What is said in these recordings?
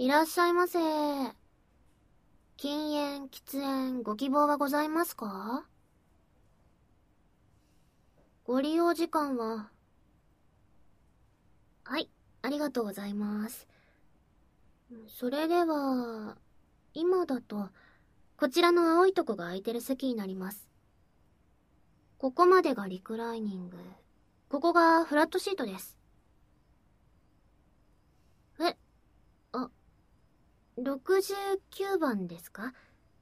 いらっしゃいませ。禁煙、喫煙、ご希望はございますか？ご利用時間は？はい、ありがとうございます。それでは、今だと、こちらの青いとこが空いてる席になります。ここまでがリクライニング。ここがフラットシートです。あ、69番ですか？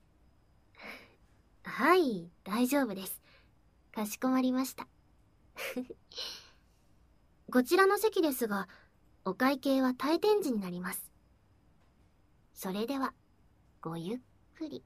はい、大丈夫です。かしこまりました。こちらの席ですが、お会計は退店時になります。それでは、ごゆっくり。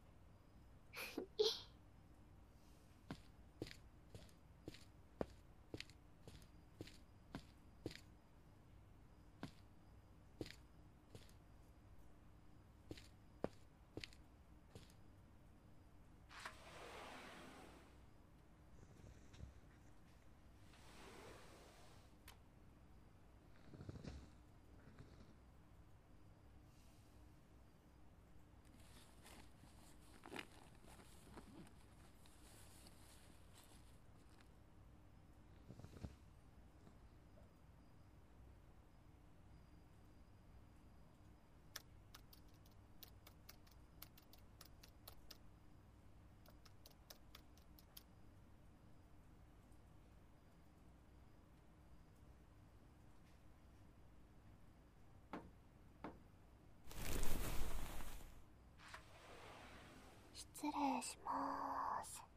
失礼しまーす。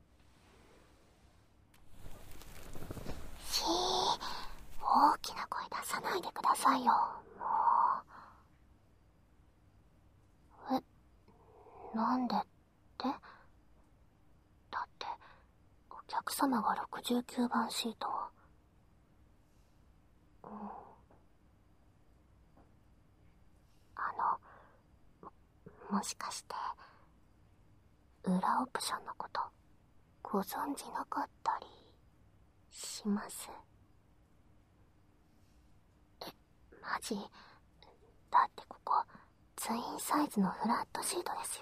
大きな声出さないでくださいよ、もう。なんでって？だって、お客様が69番シート。もしかして、裏オプションのこと、ご存知なかったりします？マジ？だってここ、ツインサイズのフラットシートですよ。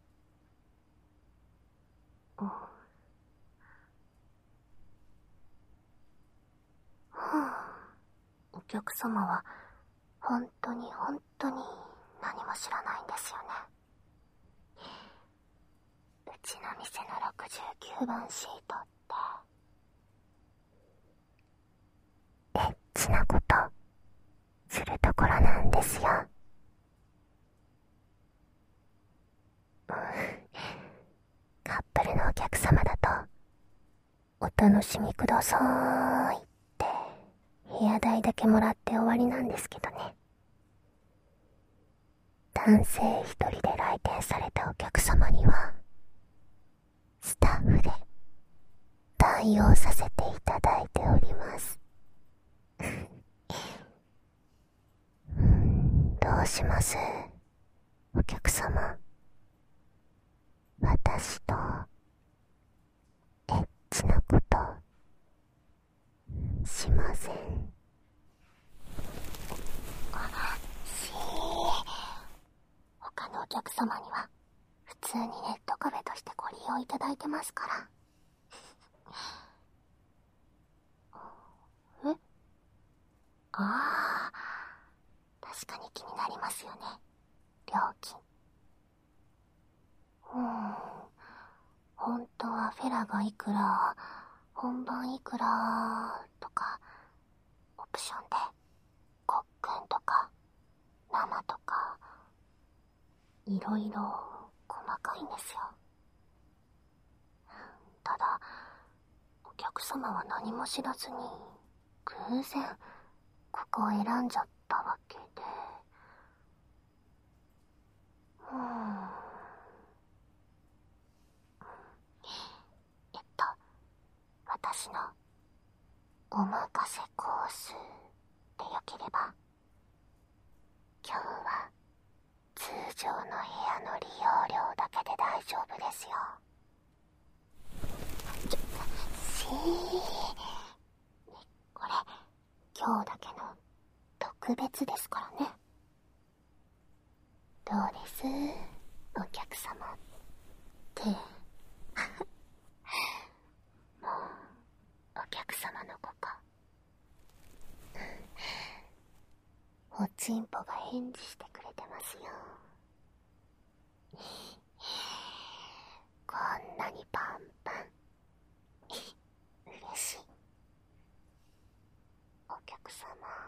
お客様は、本当に何も知らないんですよね。うちの店の69番シートって、エッチなことするところなんですよ。カップルのお客様だと、お楽しみくださーいって部屋代だけもらって終わりなんですけどね。男性一人で来店されたお客様には、スタッフで対応させていただいております。どうします？お客様。私と、エッチなこと、しません？他のお客様には、普通にネットカフェとしてご利用いただいてますから。ああ、確かに気になりますよね、料金。本当はフェラがいくら、本番いくらとか、オプションでごっくんとか生とかいろいろ細かいんですよ。ただお客様は何も知らずに偶然ここを選んじゃったわけで、私のお任せコースでよければ、今日は通常の部屋の利用料だけで大丈夫ですよ。これ今日だけの特別ですからね。 うです、お客様ってもうお客様の子か。おちんぽが返事してくれてますよ。こんなにパンパン嬉しい。お客様、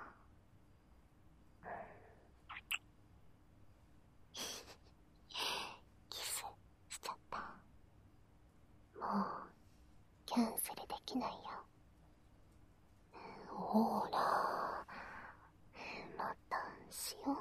キスしちゃった。もうキャンセルできないよ。ほら、またしよう。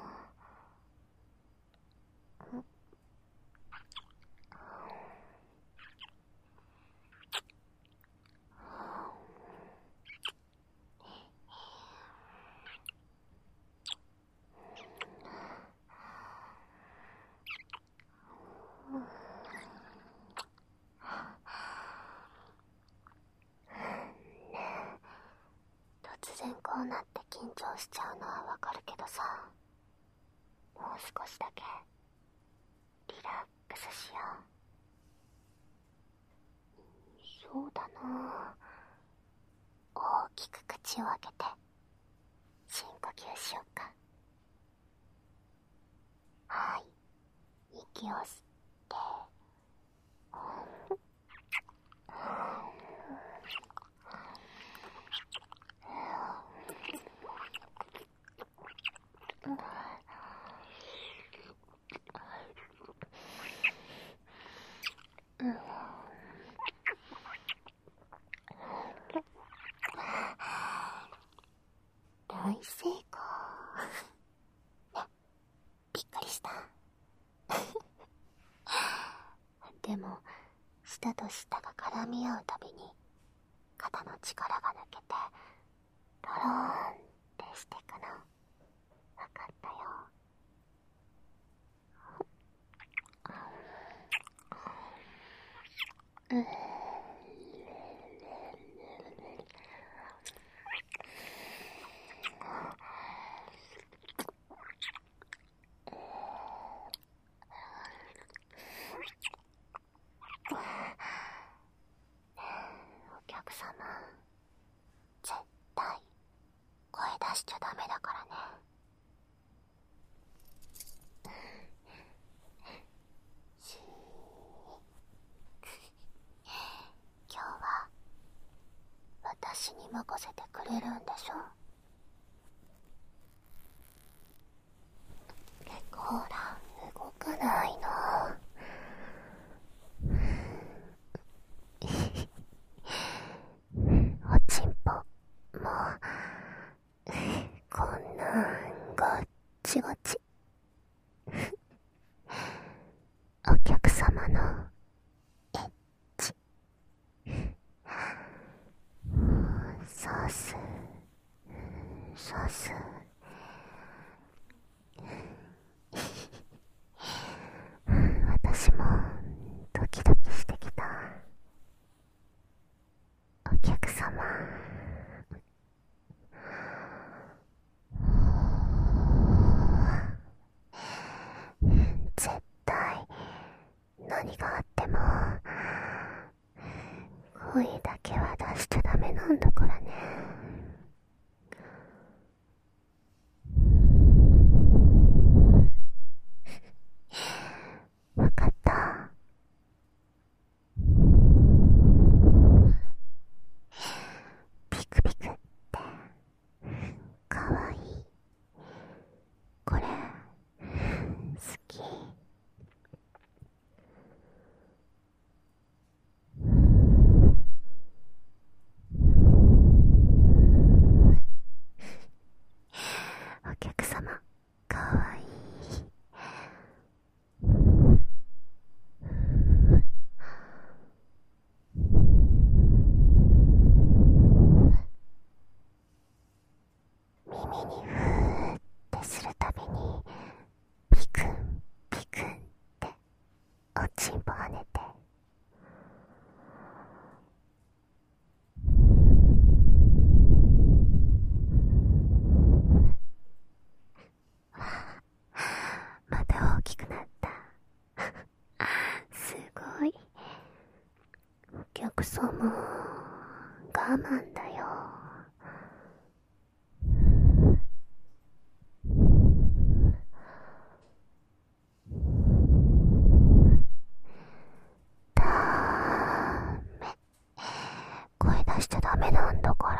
突然こうなって緊張しちゃうのはわかるけどさ、もう少しだけリラックスしよう。そうだな、大きく口を開けて深呼吸しようか。はい、息を吸って、大成功ね、びっくりした。でも舌と舌が絡み合うたびに肩の力が抜けてドローンってしてくのわかったよ。お客様、絶対声出しちゃダメだからね。今日は私に任せてくれるんでしょ。ほら、動かないの。おちんぽもうこんなんごっちごち。お客様のエッチさすさす。私もドキドキしてきた。お客様、絶対何があっても声だけは出しちゃダメなんだからね。わかった。ピクピクってかわいい。これ好き。お客様、かわいい。耳にふーってするたびにピクンピクンっておちんぽ跳ねて、また大きくク様、我慢だよ。ダメ。声出しちゃダメなんだから。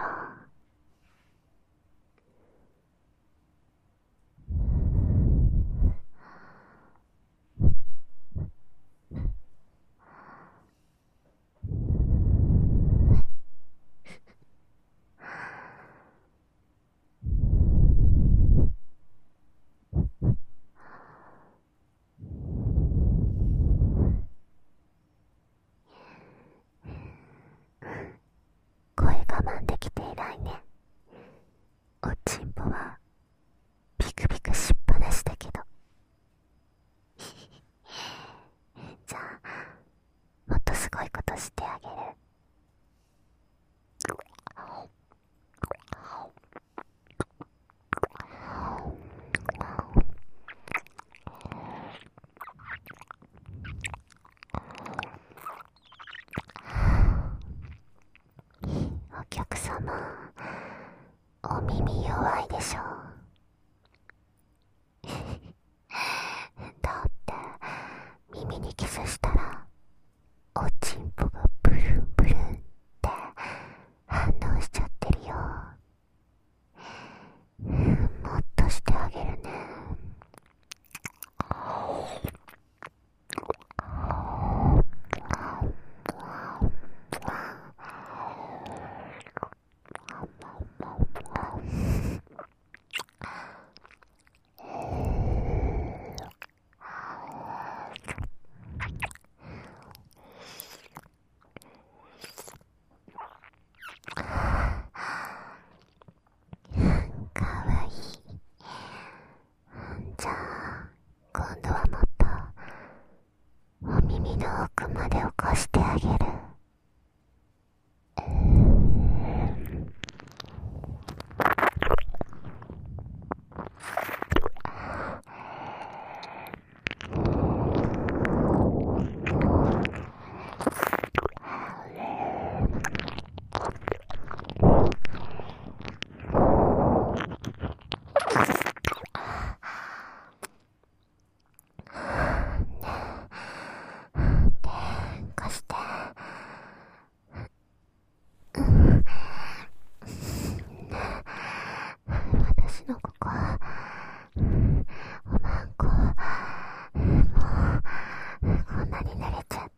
声我慢できて偉いね。おちんぽはピクピクしっぱなしだけど。じゃあもっとすごいことしてあげる。お客様、お耳弱いでしょ。だって耳にキスしたらおちんぽがブルンブルンって反応しちゃってるよ。もっとしてあげるね。かわいい。じゃあ今度はもっとお耳の奥まで起こしてあげる。貸して。私のここおまんこもうこんなに慣れちゃった。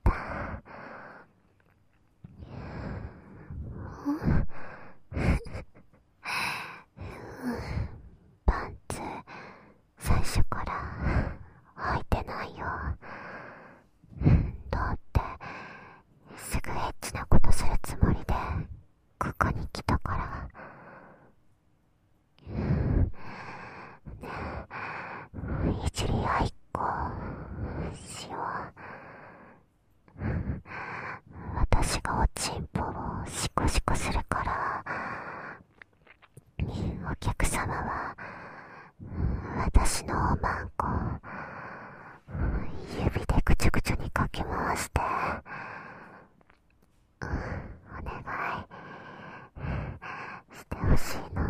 パンツ最初から履いてないよ。だってすぐエッチなことするつもりでここに来たから。一理あいこしよう。私がおちんぽをシコシコするから、お客様は私のおまんこ指でぐちゅぐちゅにかき回して、お願いしてほしいの。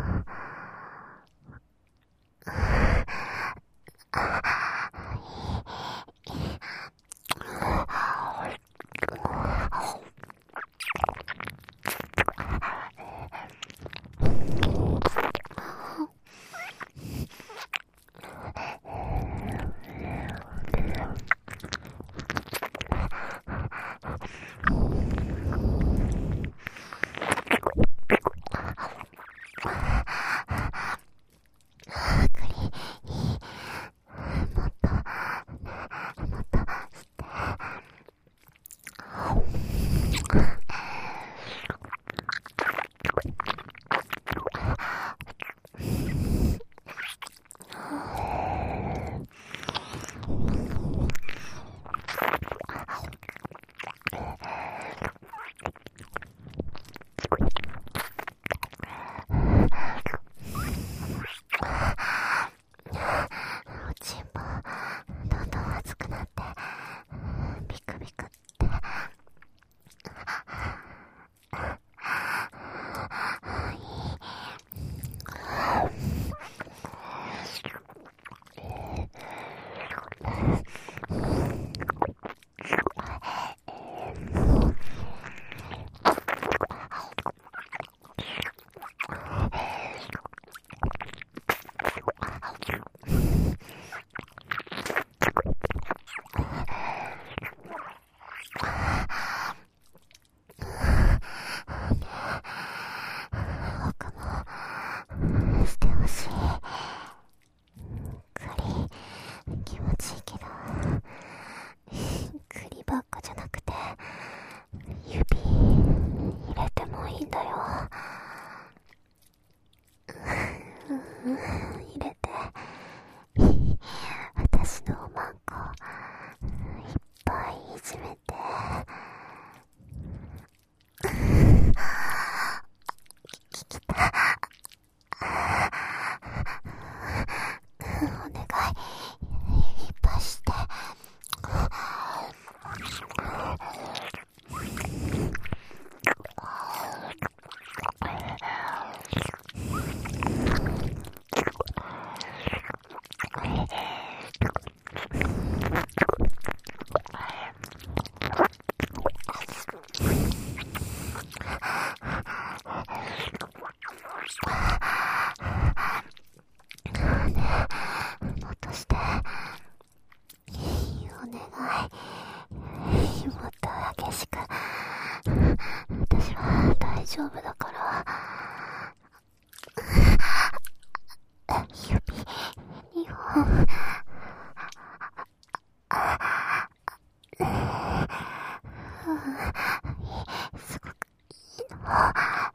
もっと激しく。私は大丈夫だから。指2本。すごくいいの。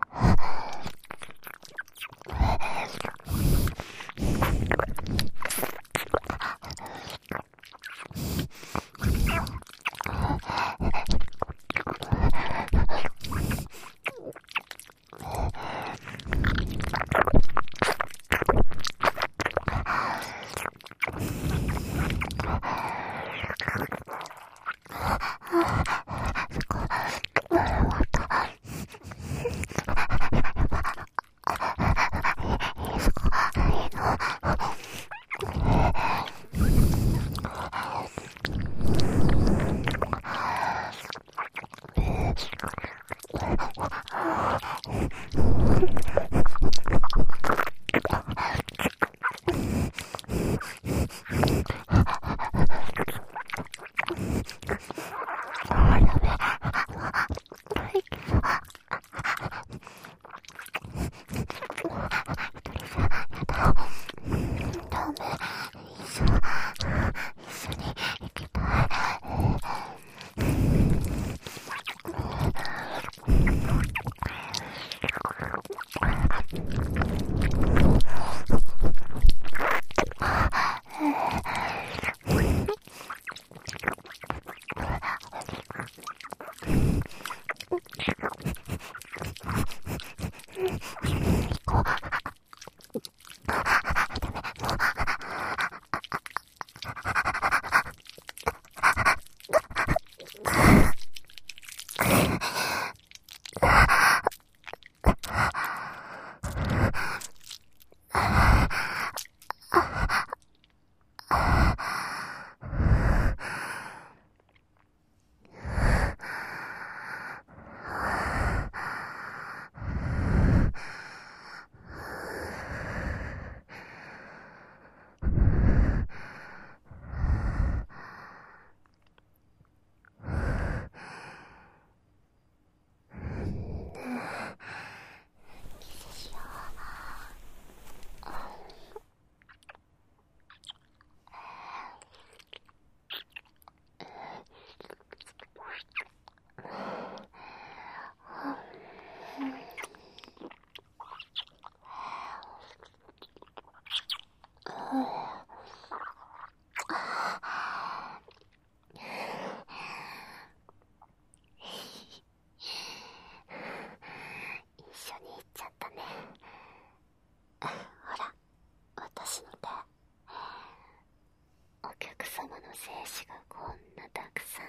精子がこんなたくさん。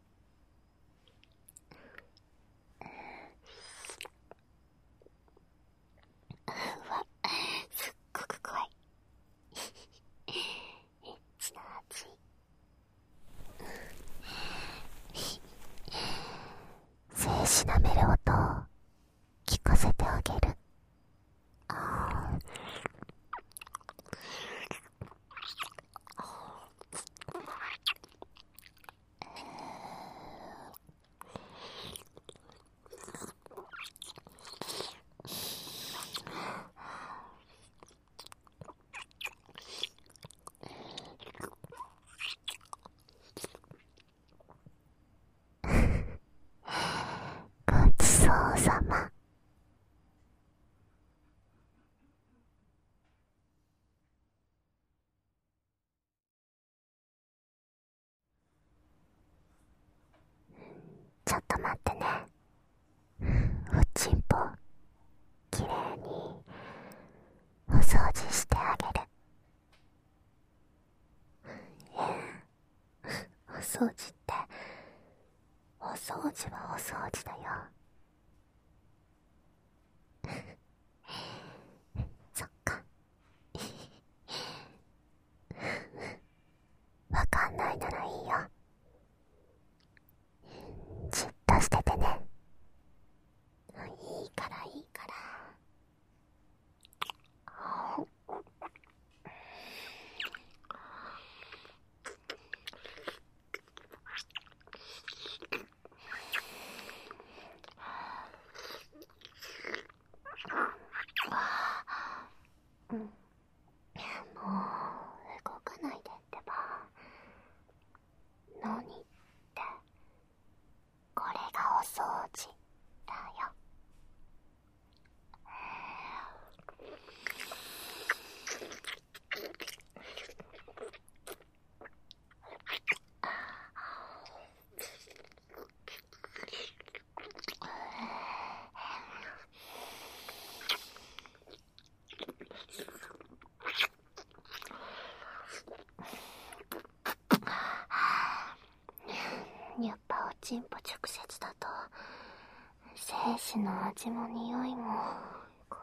うわ、すっごく怖い。エッチな味。精子舐める音を聞かせてあげる。ごちそうさま。ちょっと待ってね。おちんぽきれいにお掃除してあげる。お掃除ってお掃除はお掃除だよ。そっか。わかんないならいいよ。じっとしててね。いいからいいから。 にって、これがお掃除だよ。やっぱおちんぽ直接だと精子の味も匂いも濃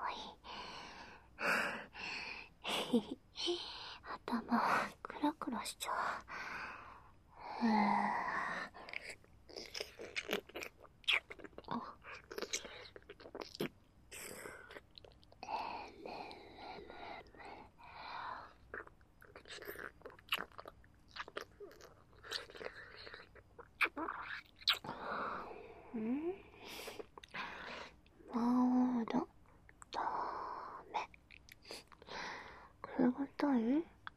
い。頭クラクラしちゃう。まだダメ。くすぐったい？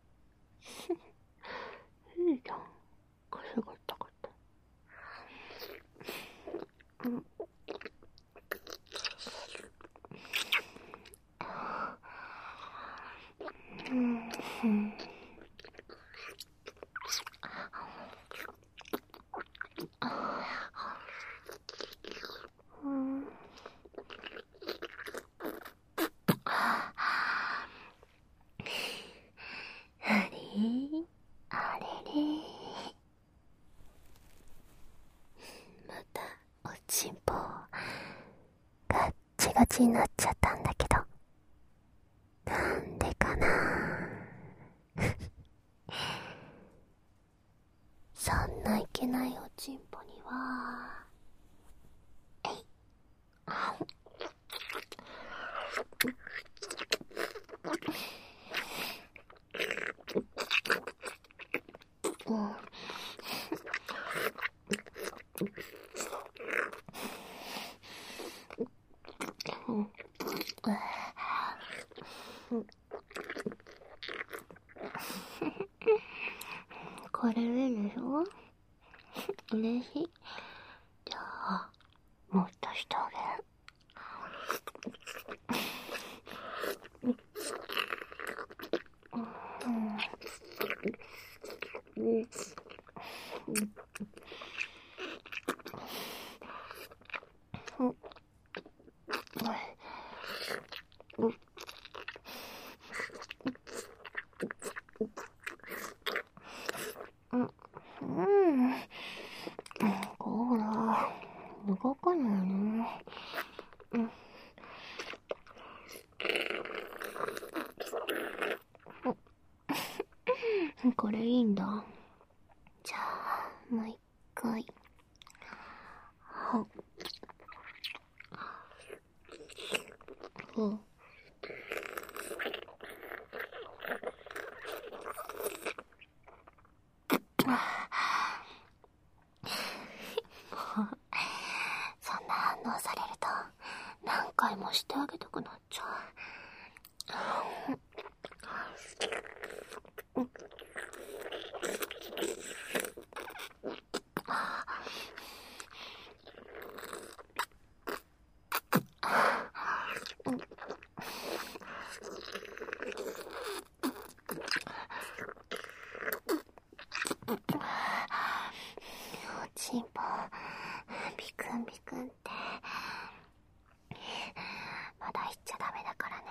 いいじゃん、くすぐったかった。あれれ、またおちんぽガッチガチになっちゃったんだけど、なんでかな。そんないけないおちんぽにはこれいいでしょ。嬉しい。じゃあもっとしてあげる。ほら、動かないの。これいいんだ。じゃあもう一回。そんな反応されると何回もしてあげたくなっちゃう。おちんぽビクンビクンってまだ言っちゃダメだからね。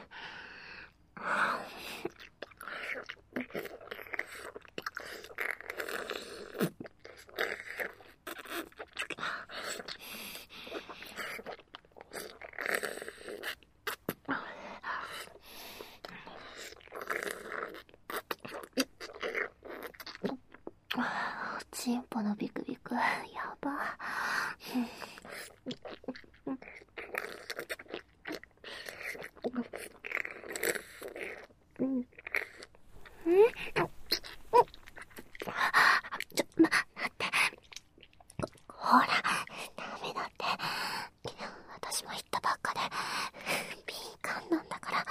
おちんぽのビクビクやば。待って。ほら、ダメだって。私も言ったばっかで敏感なんだから。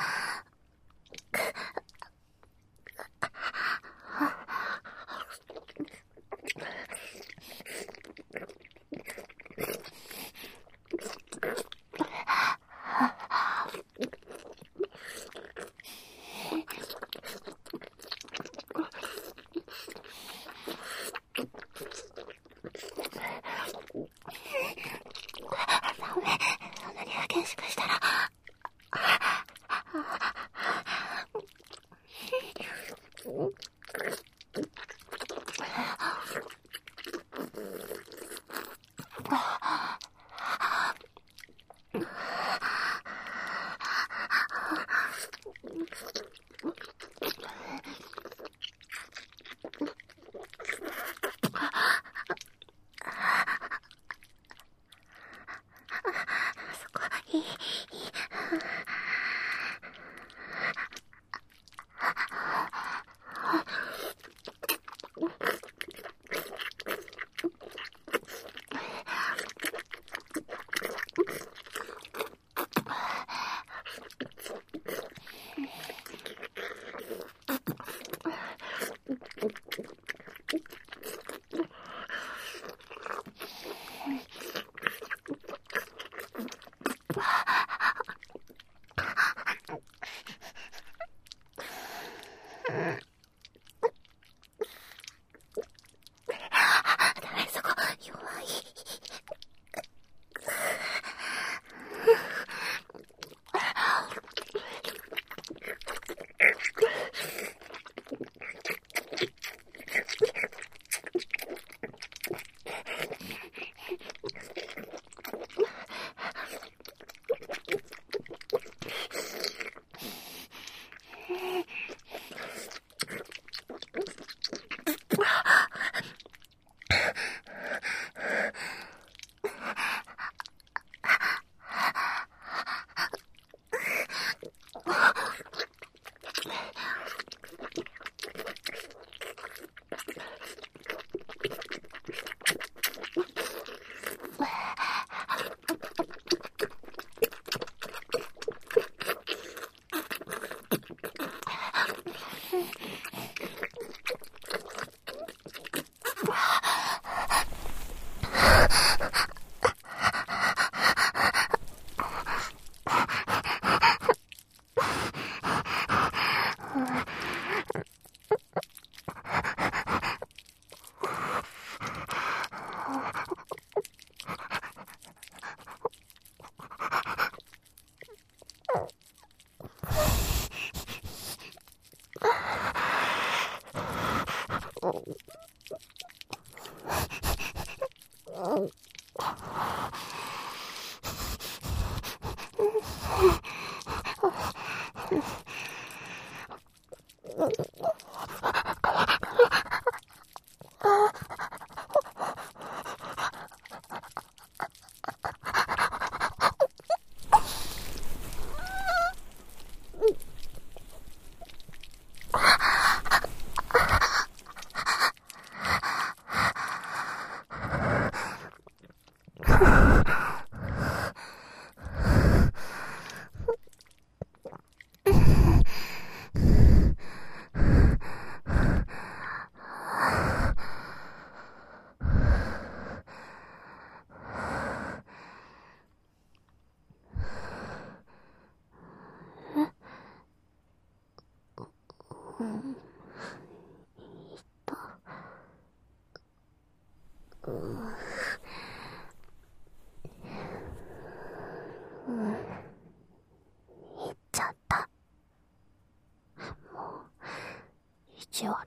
行っちゃった。もう意地悪。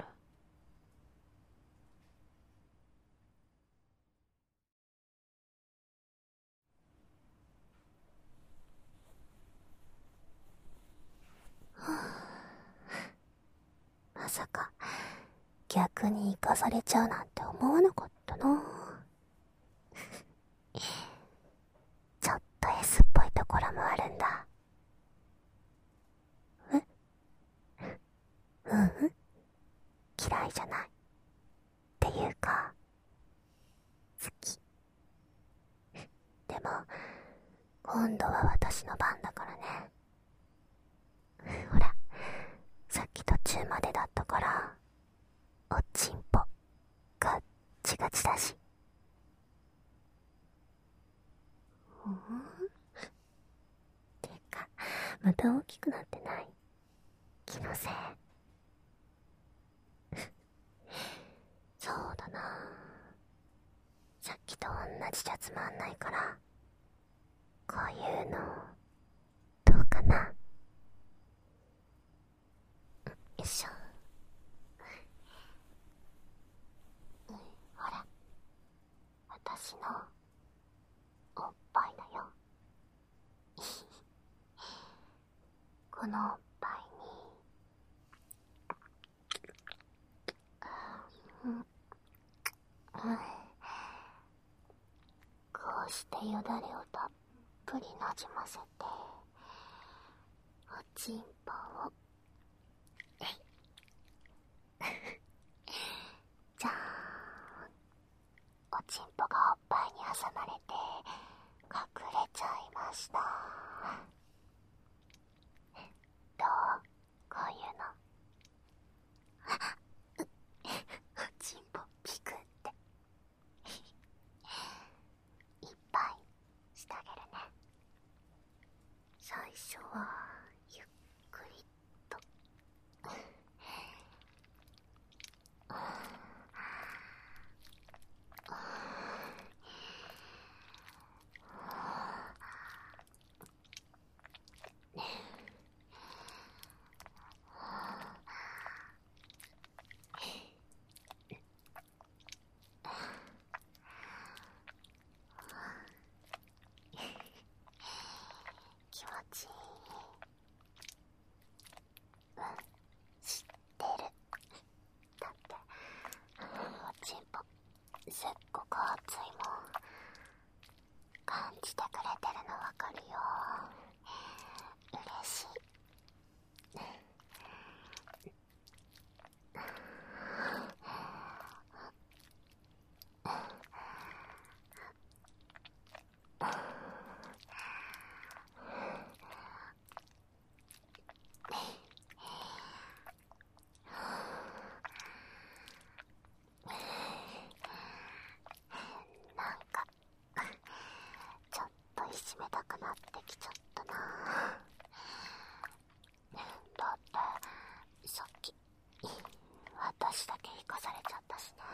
まさか逆に生かされちゃうなんて思わなかったな。ちょっと S っぽいところもあるんだ。うん、嫌いじゃない。っていうか好き。でも今度は私の番だからね。ほら、さっき途中までだったからおちんぽガッチガチだし。てかまた大きくなってない？気のせい？そうだな。さっきと同じじゃつまんないから、こういうのどうかな。よいしょ。ほら、私のおっぱいだよ。このおっぱいに、こうしてよだれをたっぷりなじませて、おちんぽをじゃーん。おちんぽがおっぱいに挟まれて隠れちゃいました。どう？こういうの。おちんぽピクっていっぱいしてあげるね。最初はゆっくりと。気持ちいい。知ってる。だっておちんぽすっごく熱いもん。感じてくれてるのわかるよ。嬉しい。なんかちょっといじめたくなってきちゃったな。だってさっき私だけ引かされちゃったしね。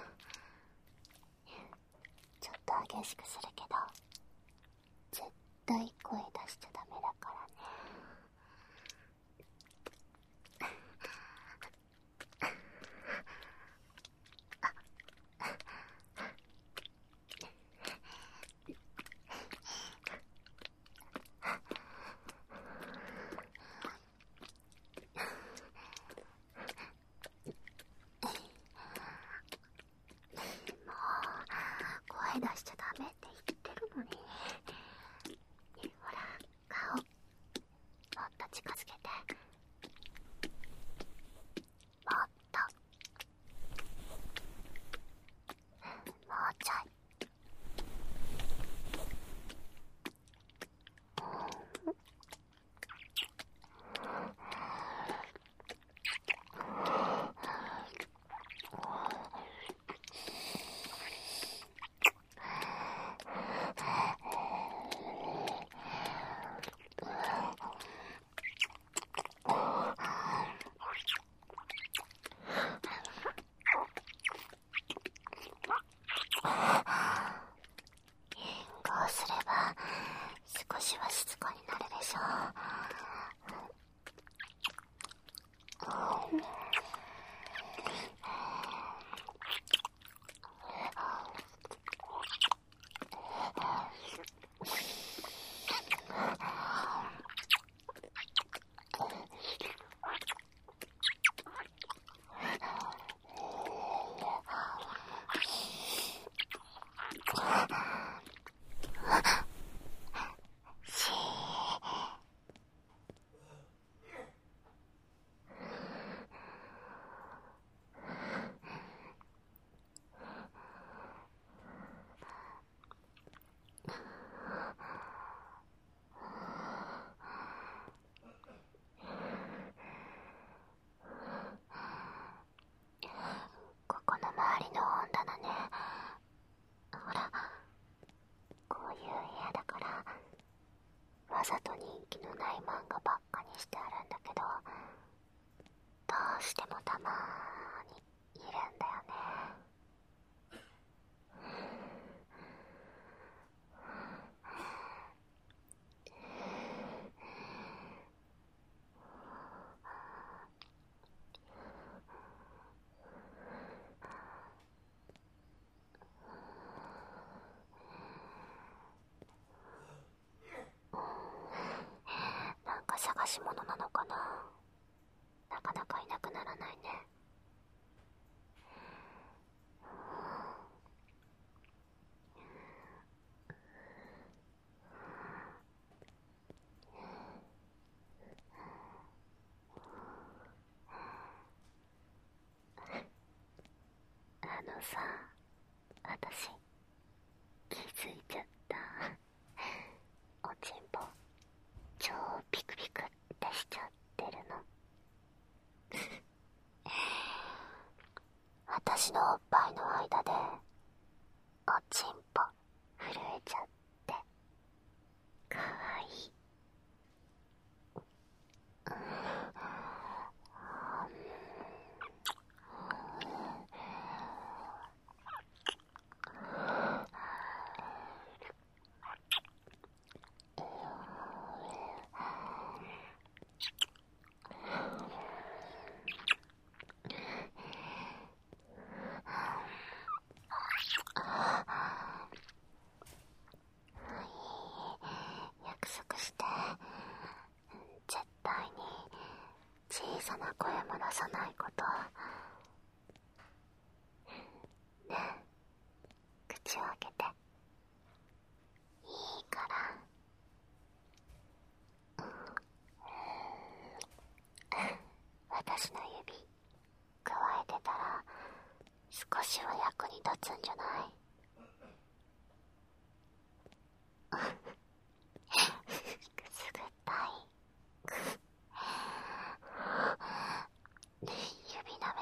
ちょっと激しくするけど絶対声出しちゃダメだからね。 声出しちゃダメって言ってるのに。ほら、顔もっと近づけて。もっと。もうちょい。こうすれば少しは静かになるでしょう。ここの周りの本棚ね、ほら、こういう部屋だからわざと人気のない漫画ばっかにしてあるんだけど、どうしてもたまーにいるんだよね。なんか探し物なのかな。なかなかいなくならないね。さ、私気づいちゃった。おちんぽ超ピクピクってしちゃってるの。私のおっぱいの間でおちんぽ震えちゃってかわいい。約束して、絶対に小さな声も出さないこと。ねえ、口を開けて。いいから。私の指くわえてたら少しは役に立つんじゃない？くすぐったい。指舐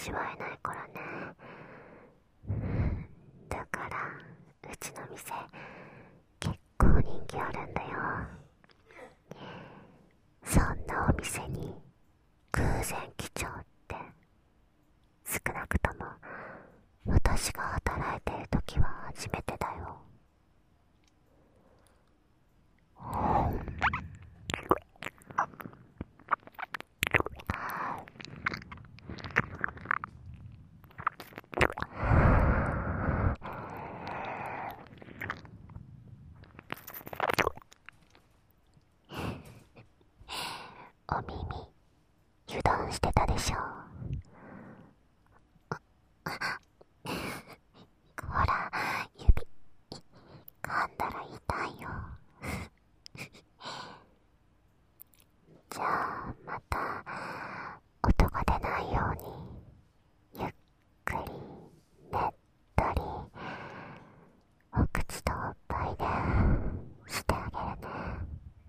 味わえないからね。だからうちの店結構人気あるんだよ。そんなお店に偶然来ちゃうって少なくとも私が働いている時は初めてだよ。お耳油断してたでしょ。ほら、指噛んだら痛いよ。じゃあまた音が出ないようにゆっくりねっとりお口とおっぱいでしてあげるね。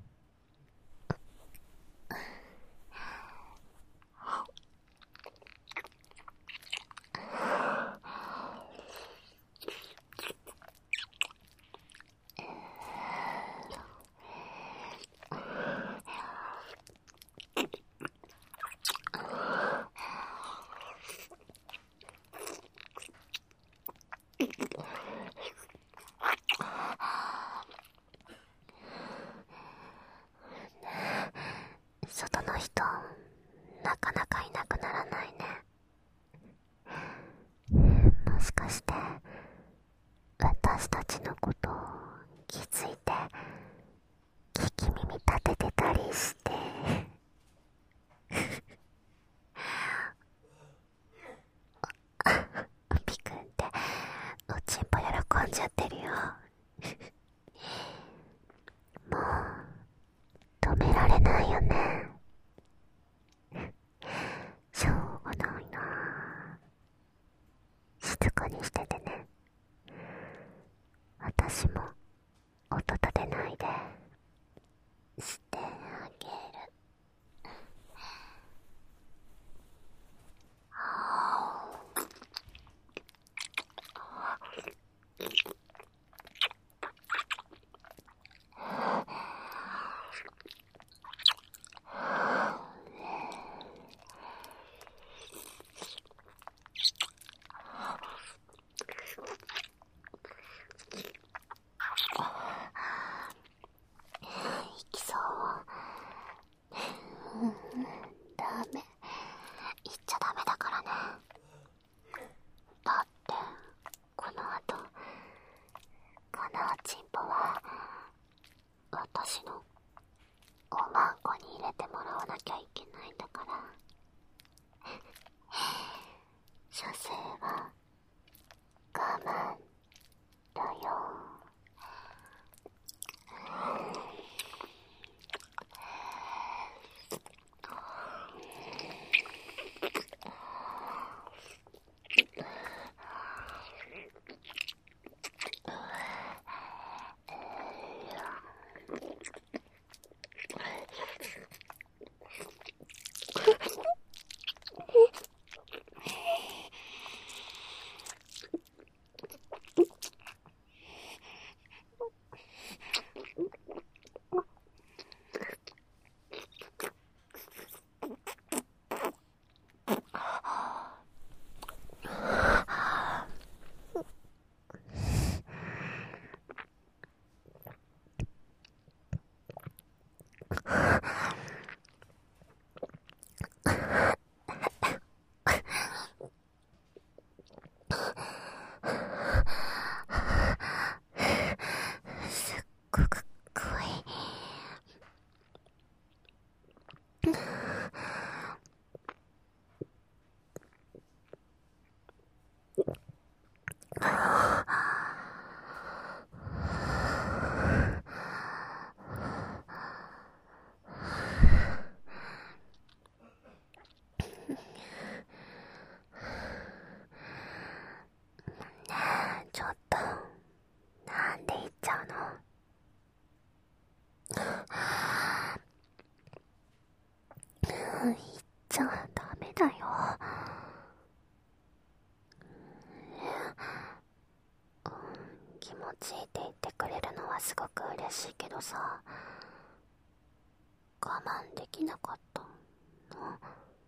外の人なかなかいなくならないね。もしかして私たちのことを気づいて聞き耳立ててたりして。ピくんっておちんぽ喜んじゃってるよ。もう止められないよね。しょうがないな。静かにしててね。私も音立てないでしてあげる。いきそう。ダメ。言っちゃダメだからね。だってこの後このおちんぽは私のおまんこに入れてもらわなきゃいけないんだから。射精は我慢だよ。すっごく怖い。ちょっとなんで言っちゃうの。言っちゃダメだよ。 さ、我慢できなかったの。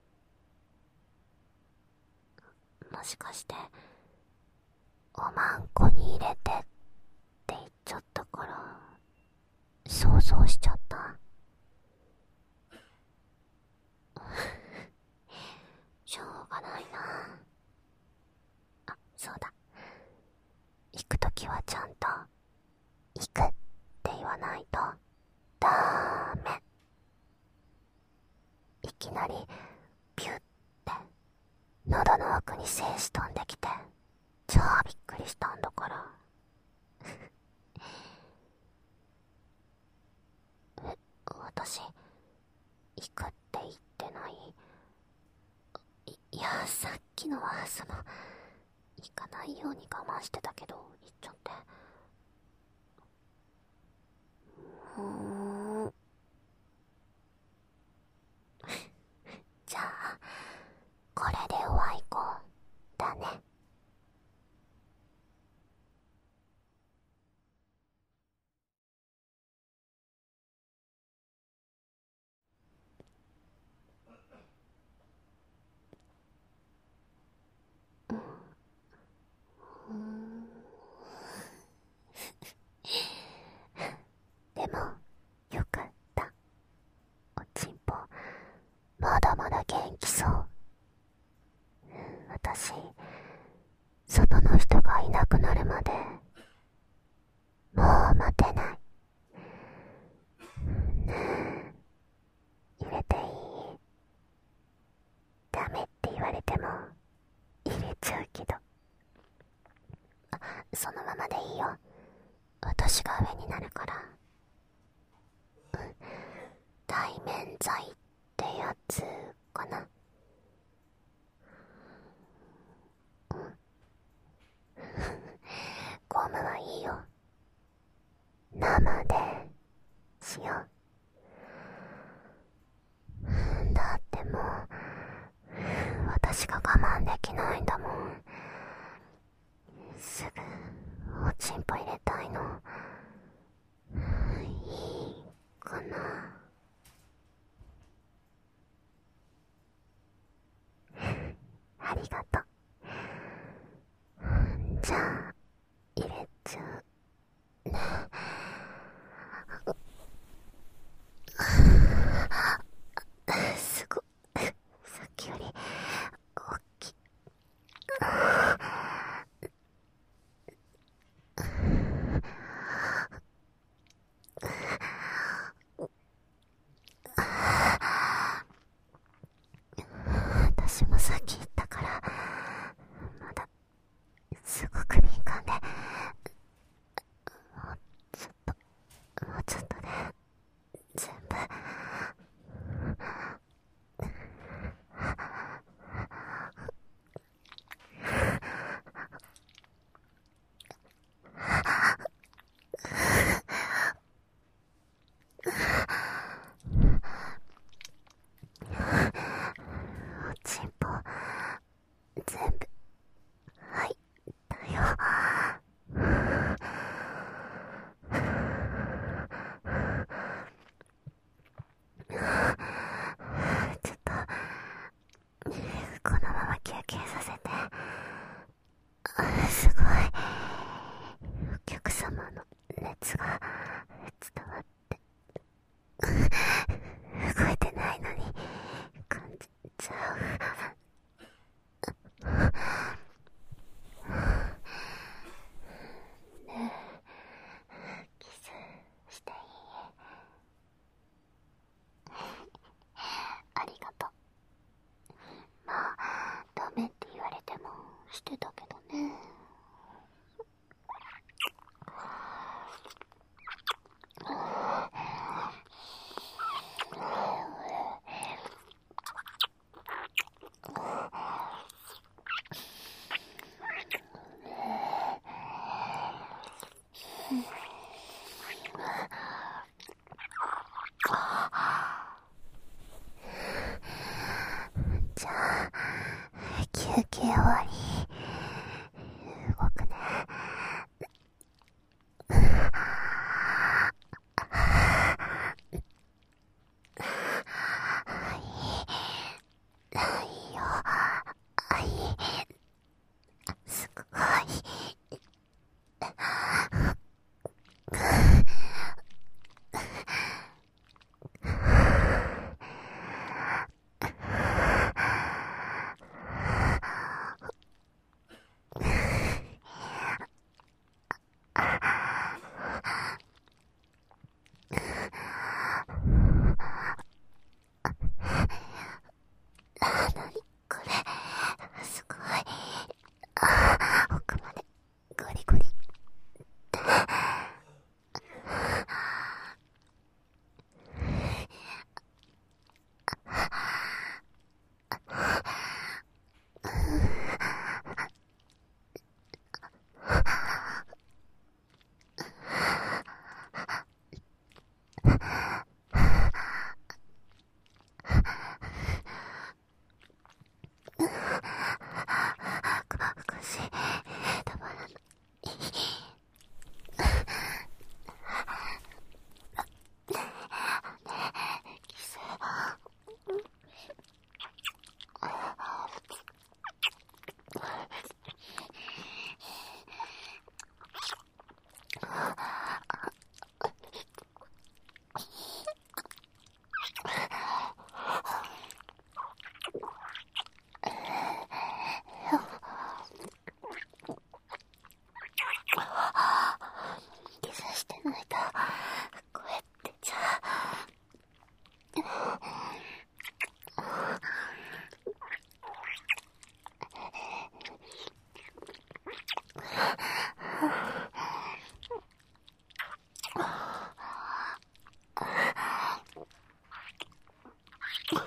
もしかしておまんこに入れてって言っちゃったから想像しちゃった。しょうがないな。あ、そうだ、行くときはちゃんと行くって言わないとダメ。いきなりピュッて喉の奥に精子飛んできて超びっくりしたんだから。私行くって言ってない？いや、さっきのは行かないように我慢してたけど行っちゃって。じゃあこれでおあいこだね。でもよかった。おちんぽまだまだ元気そう。私外の人がいなくなるまでもう待てない。入れていい？ダメって言われても入れちゃうけど。そのままでいいよ。私が上になるから。対面剤ってやつかな。ゴムはいいよ。生でしよう。だってもう私が我慢できないんだもん。すぐおちんぽ入れたいの。いいかな。ありがとう。じゃあ入れちゃうね。すごい、さっきより大きい。私もさっき言ったからまだすごく敏感で、もうちょっとで全部。おちんぽ全部入ったよ。ちょっとこのまま休憩させて。すごいお客様の熱が伝わって動いてないのに感じちゃう。ねえ、キスしていい？ありがとう。まあダメって言われてもしてたけどね。じゃあ休憩終わり。動くね。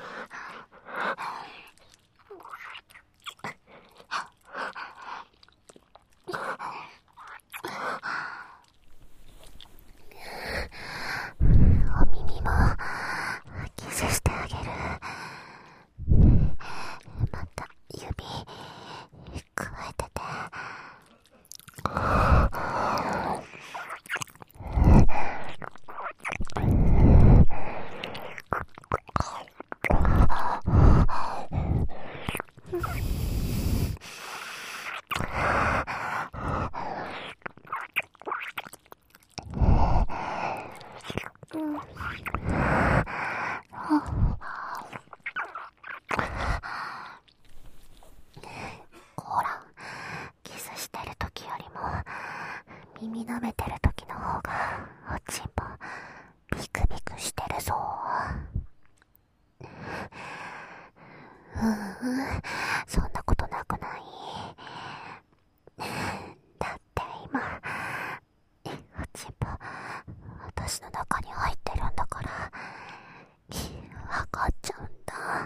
お耳もキスしてあげる。また指くわえてて。ほら、キスしてる時よりも耳舐めてる時の方がおちんぽビクビクしてるぞ。そんなことなくない？だって今おちんぽ私の中に入ってるんだからわかっちゃうんだ。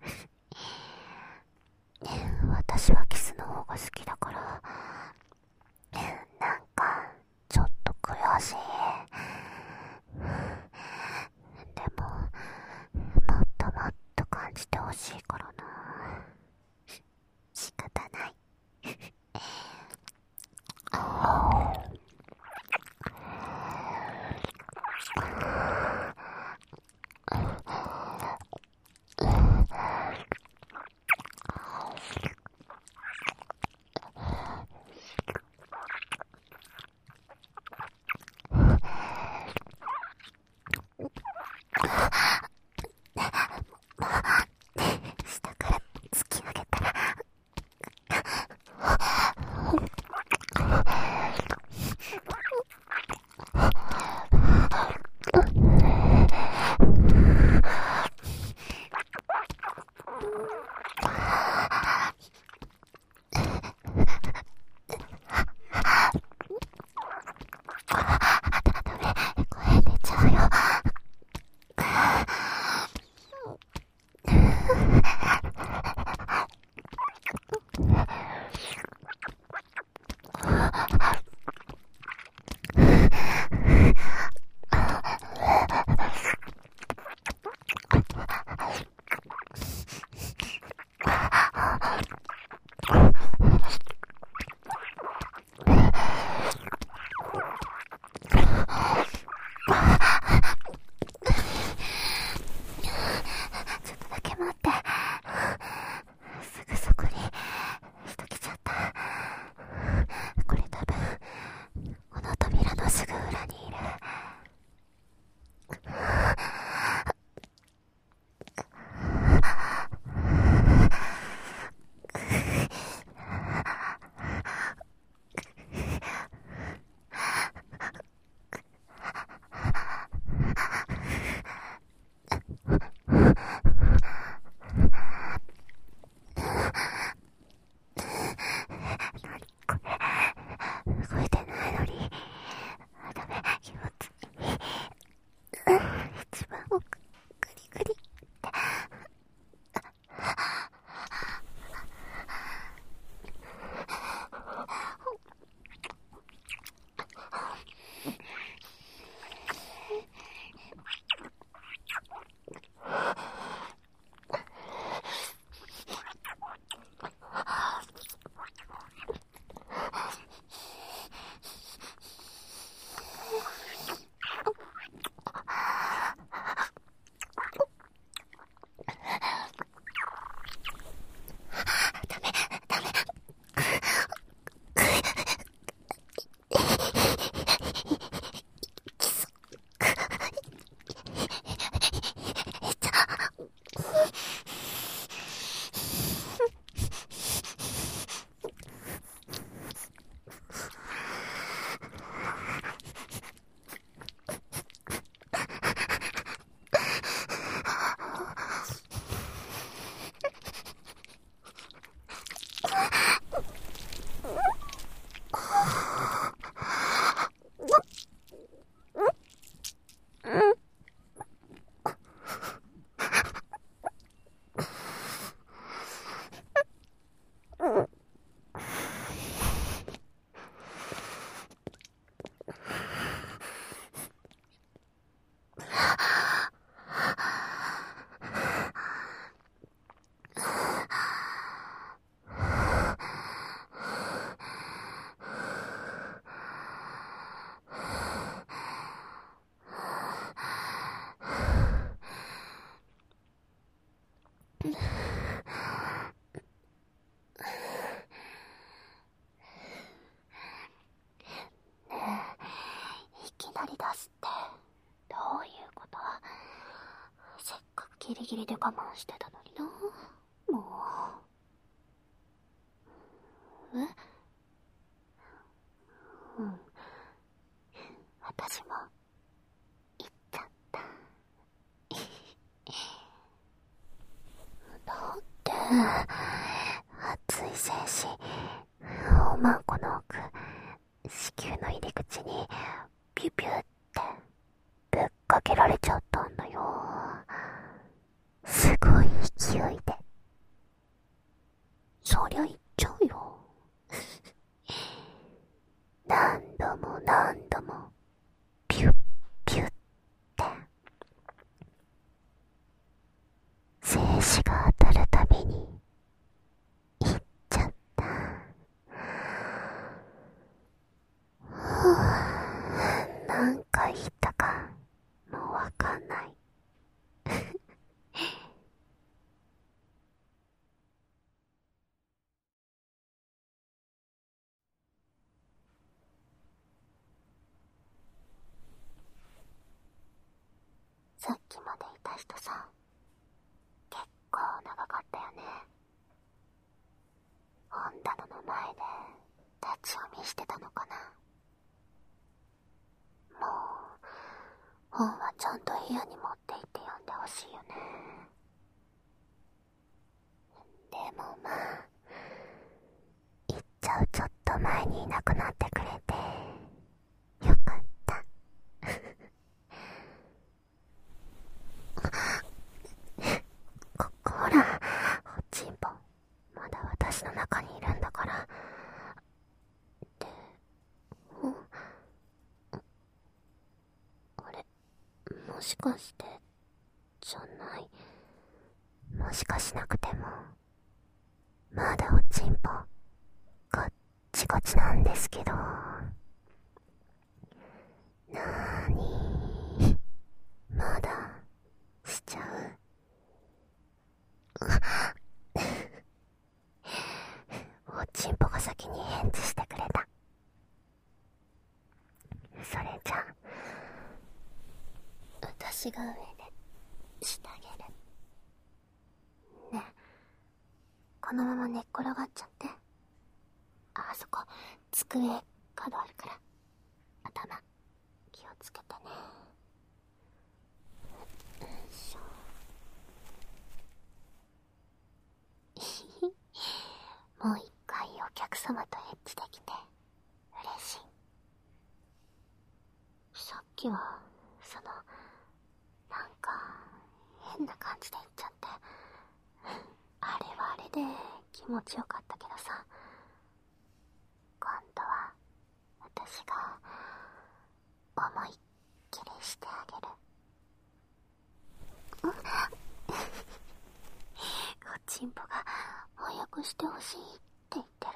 私はキスの方が好きだから、なんかちょっと悔しい。でももっともっと感じてほしいからな。仕方ない。 いきなり出すってどういうこと？せっかくギリギリで我慢してたのにな。もう。うん。私も言っちゃった。だって熱い精子おまんこの奥、子宮の入り口にピュピュってぶっかけられちゃったんだよ。すごい勢いで。そりゃ行っちゃうよ。何度も何度もピュッピュッって精子が当たるたびに行っちゃった。何回言ったかもうわかんない。さっきまでいた人さ、結構長かったよね。本棚の前で立ち読みしてたのかな。もう本はちゃんと部屋に持って行って読んでほしいよね。でもまあ、行っちゃうちょっと前にいなくなってくれてよかった。ほら、おちんぽまだ私の中にいるんだから。で、あれ、もしかしてじゃない。もしかしなくてもまだおちんぽこっちこっちなんですけど。なーにまだしちゃう？おちんぽが先に返事してくれた。それじゃ私が上でしてあげるね。このまま寝っ転がっちゃって。あそこ机角あるから頭気をつけてね。よいしょ。もう一回お客様とエッチできて嬉しい。さっきはなんか変な感じで言っちゃって、あれはあれで気持ちよかったけどさ、今度は私が思いっきりしてあげる。おちんぽが早くしてほしいって言ってる。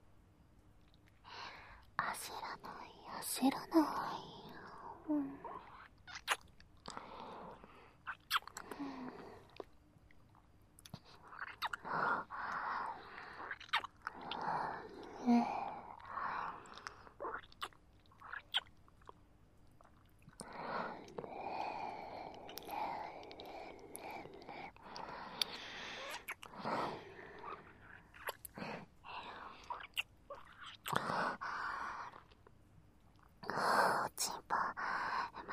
焦らない焦らない。おちんぽ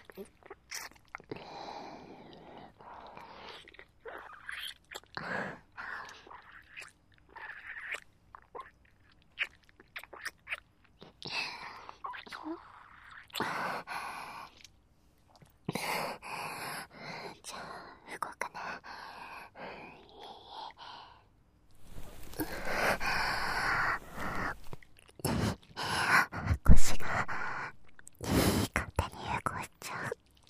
じゃあ動くね。腰が勝手に動いちゃう。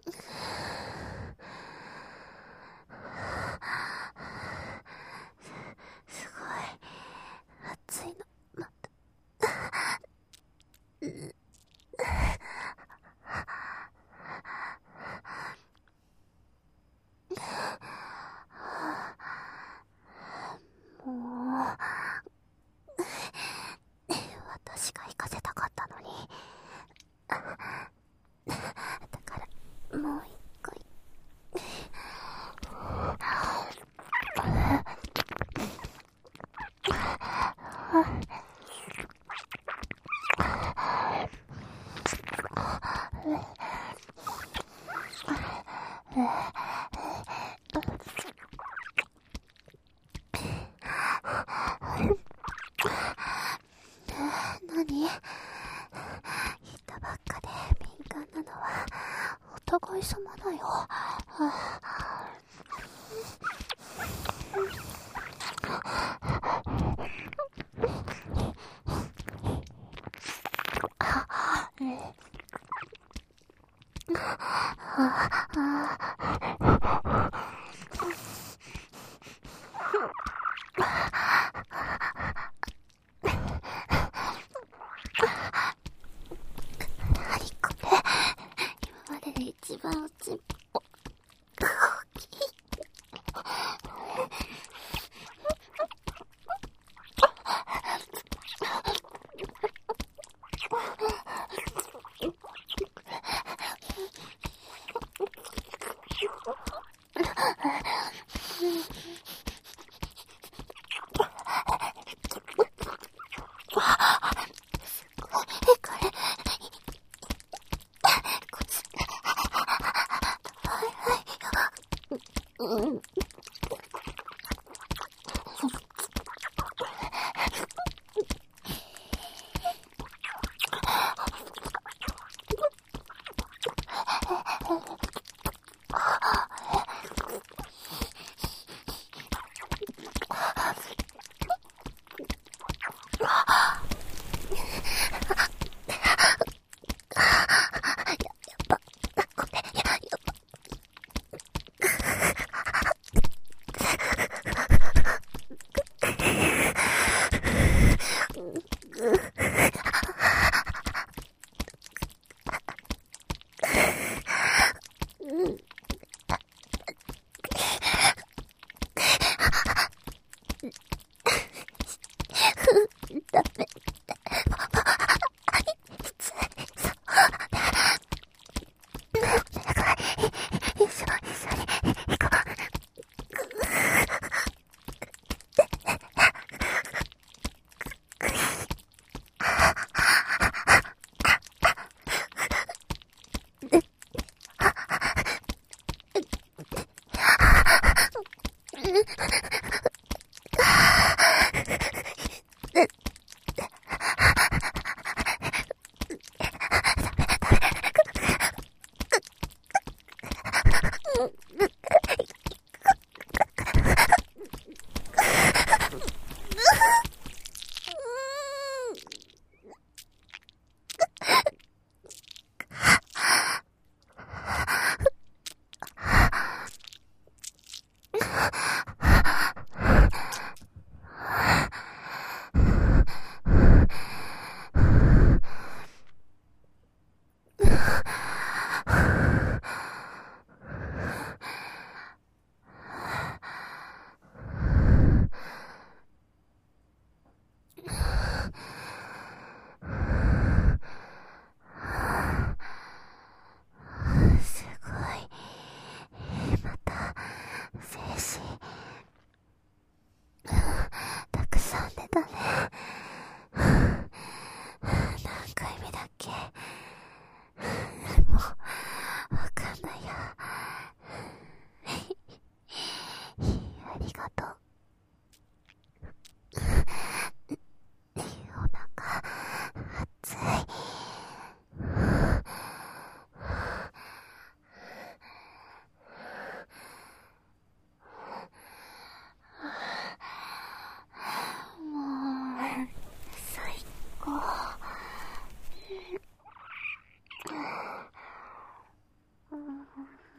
すごい暑いの。またもう私が行かせたかったのに。だからもう一回。何？言ったばっかで敏感なのはお互い様だよ。何これ、今までで一番大きい。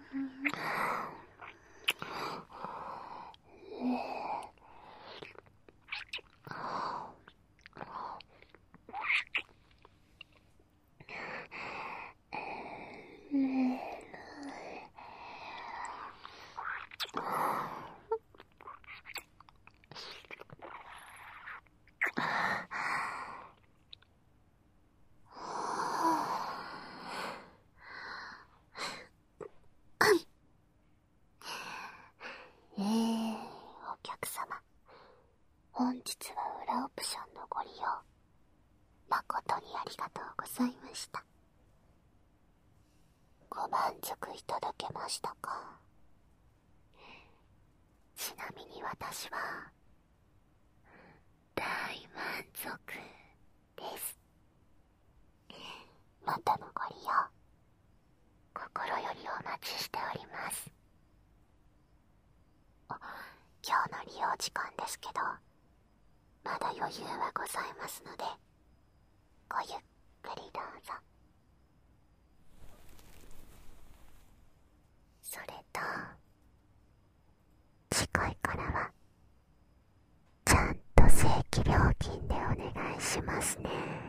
お客様、本日は裏オプションのご利用誠にありがとうございました。ご満足いただけましたか？ちなみに私は大満足です。またのご利用心よりお待ちしております。今日の利用時間ですけど、まだ余裕はございますので、ごゆっくりどうぞ。それと、次回からはちゃんと正規料金でお願いしますね。